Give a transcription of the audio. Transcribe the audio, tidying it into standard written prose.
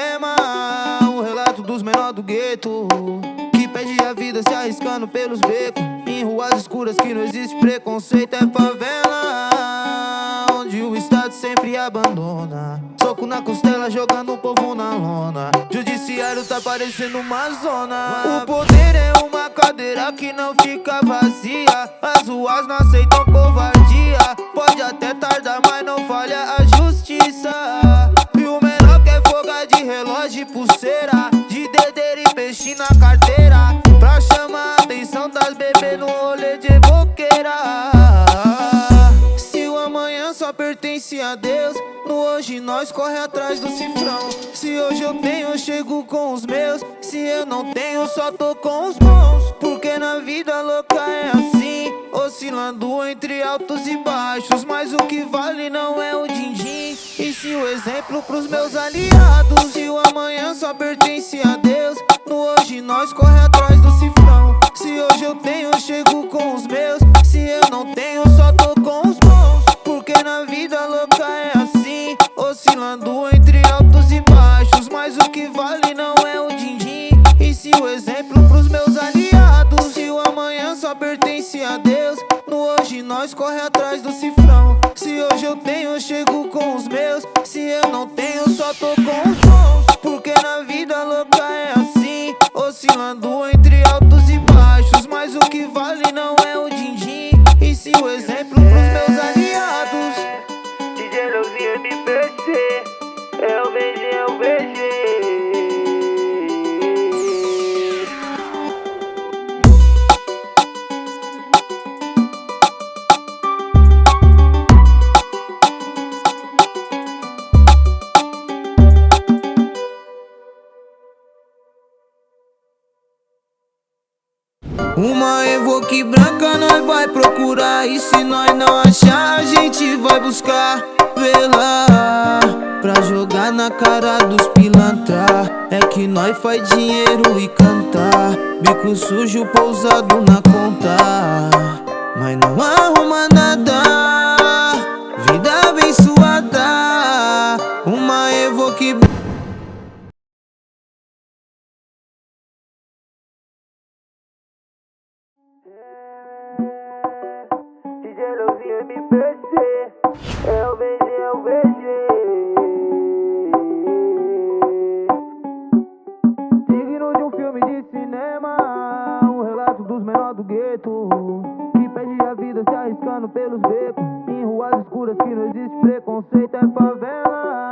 cinema, o relato dos menores do gueto, que perde a vida se arriscando pelos becos, em ruas escuras que não existe preconceito. É favela onde o Estado sempre abandona, soco na costela jogando o povo na lona. Judiciário tá parecendo uma zona. O poder é uma cadeira que não fica vazia, as ruas não aceitam covardia. Pode até tardar, mas não falha a justiça. E o menor quer folga de relógio e pulseira, de dedeira e peixe na carteira, pra chamar a atenção das bebês no rolê de boqueira. Se o amanhã só pertence a Deus, no hoje nós corre atrás do cifrão. Se hoje eu tenho, eu chego com os meus. Se eu não tenho, só tô com os bons. Porque na vida louca é assim, oscilando entre altos e baixos. Mas o que vale não é o din-din, e sim o exemplo pros meus aliados. Se o amanhã só pertence a Deus, no hoje nós corre atrás do cifrão. Se hoje eu tenho, eu chego com os meus. Se eu não tenho, só tô com os bons. Porque na vida louca é assim, oscilando entre altos e baixos. Mas o que vale não é o din-din, e sim o exemplo pros meus aliados. Se o amanhã só pertence a Deus, no hoje nós corre atrás do cifrão. Se hoje eu tenho, eu chego com os meus. Se eu não tenho, só tô com os bons. Porque na vida louca é assim, oscilando entre altos e baixos. Mas o que vale não é o din-din, e sim o exemplo pros meus aliados. DJ Leozinho MPC, é o VG, é o VG. Uma Evoque branca nós vai procurar, e se nós não achar, a gente vai buscar vela pra jogar na cara dos pilantra. É que nós faz dinheiro e cantar, bico sujo pousado na conta, mas não arruma nada, vida abençoada. Uma Evoque branca. DJ Leozinho MPC, é o VG, é o VG. Digno de um filme de cinema, o relato dos menores do gueto, que perde a vida se arriscando pelos becos, em ruas escuras que não existe preconceito. É favela